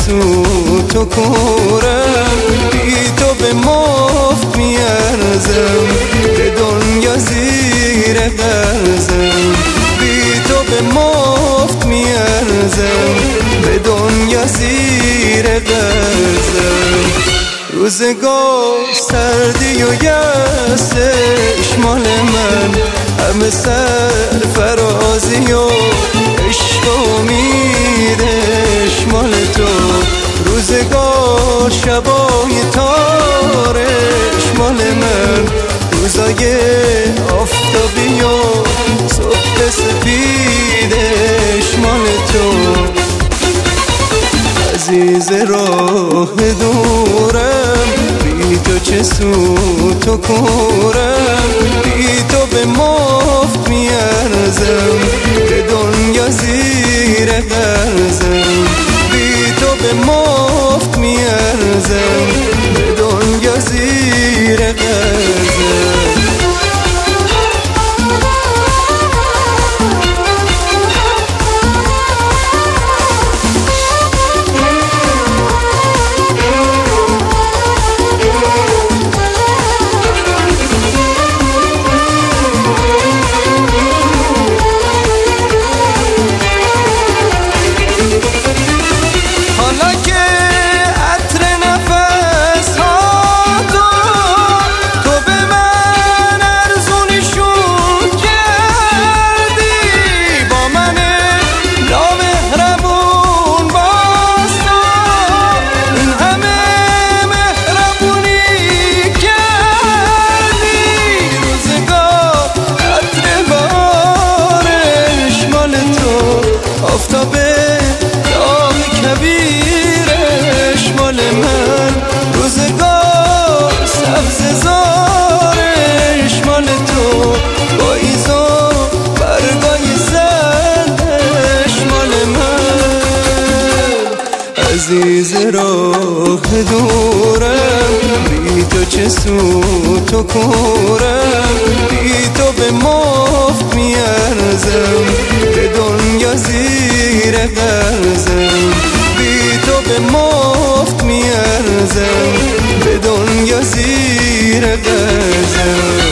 سوت و کورم، بی تو به مفت میارزم، به دنیا زیر قرضم، بی تو به مفت میارزم، به دنیا زیر قرضم. روزگار سردی و یأسش مال من، همه سرفرازی و عشق و امیدش مال تو. روزگار شبای تارش مال من، روزای آفتابی و صبح سپیدش مال تو. عزیز راه دورم، بی تو چه سوت و کورم، بی تو به مفت میارزم، به دنیا زیر قرضم، بی تو به مفت میارزم، به دنیا زیر قرضم. آفتابه داغ کبیرش مال من، روزگار سبز زارش مال تو، پاییز و برگای زردش مال من. عزیز راه دورم، بی تو چه سوت و کورم، بی تو به مفت میارزم، به دنیا زیر قرضم، بی تو به مفت میارزم، به دنیا زیر قرضم.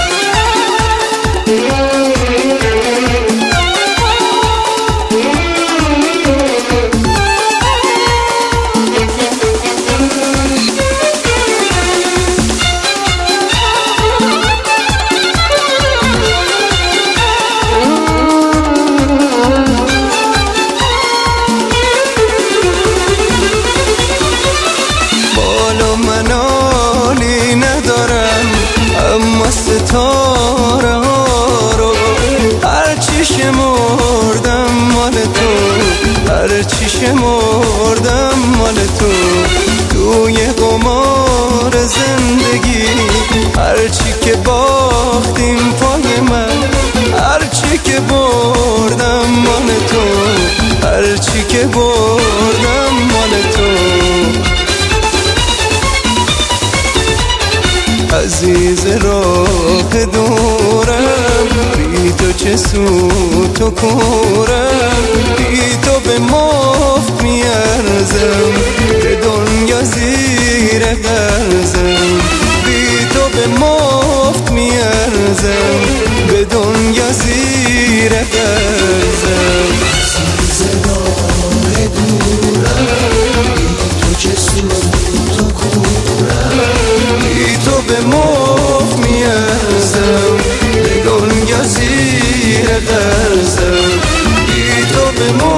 ستاره ها رو هرچی شمردم مال تو، هرچی شمردم مال تو. توی قمار زندگی هرچی که باختیم پای من، هرچی که بردم مال تو، هرچی که بردم مال تو. عزیز راه دورم، بی تو چه سوت و کورم، بی تو به مفت میارزم، به دنیا زیر قرضم، بی تو به مفت میارزم، به دنیا زیر قرضم. عزیز راه دورم، بی تو چه سوت و کورم، بی تو به مفت میارزم، به دنیا زیر قرضم، بی تو به مفت